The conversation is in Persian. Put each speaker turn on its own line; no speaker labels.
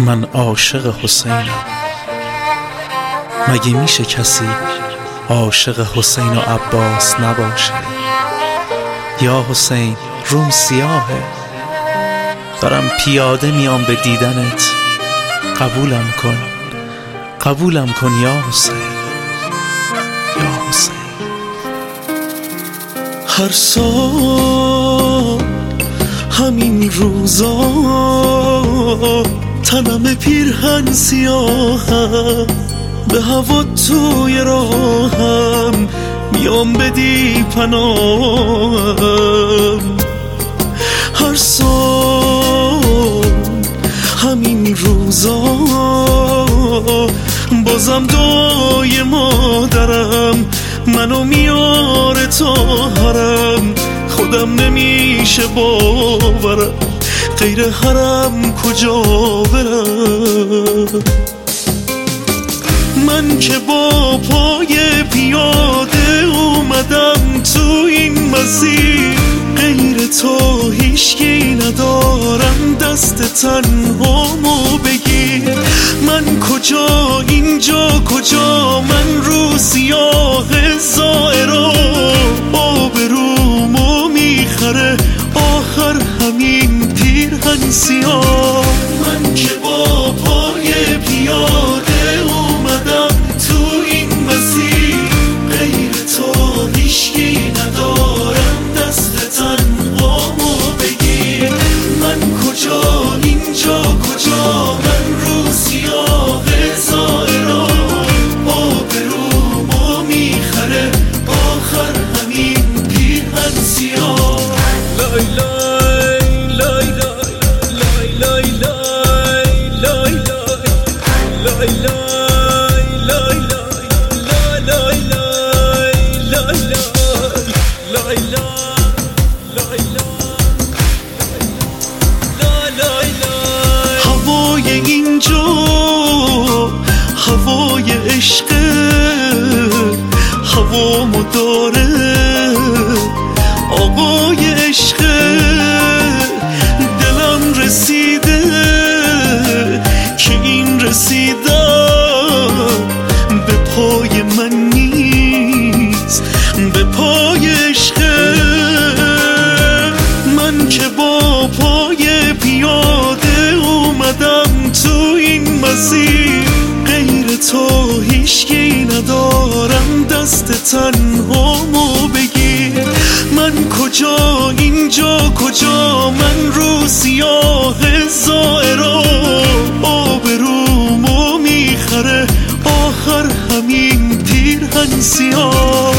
من عاشق حسینم. مگه میشه کسی عاشق حسین و عباس نباشه؟ یا حسین روم سیاهه، دارم پیاده میام به دیدنت، قبولم کن یا حسین، یا حسین. هر سال همین روزا تنم پیرهن سیاهم، به هوا توی راهم میام بدی پناهم. هر سال همین روزا بازم دعای مادرم منو میاره تا حرم، خودم نمیشه باورم غیر حرم کجا برم. من که با پای پیاده اومدم تو این مسیر، غیر تو هیچکی ندارم دست تنهامو بگیر. من کجا اینجا کجا، من رو سیاه زائرا، آبرومو میخره آخر همین پیرهن سیاه. من که با پای پیاده اومدم تو این مسیر، غیر تو هیچکی ندارم دست تنهامو بگیر. من کجا اینجا کجا، من رو سیاه زائرا، آبرومو میخره آخر همین پیرهن سیاه. لای لای لای لای لای لای لای هوای اینجا هوای عشقه، هوامو داره آقای عشقه. دلم رسیده که این رسیدم به پای من نیست، به پای عشقه. من که با پای پیاده اومدم تو این مسیر، غیر تو هیچکی ندارم دست تنهامو بگیر. من کجا اینجا کجا، من رو سیاه زائرا، آبرومو میخره آخر همین پیرهن سیاه.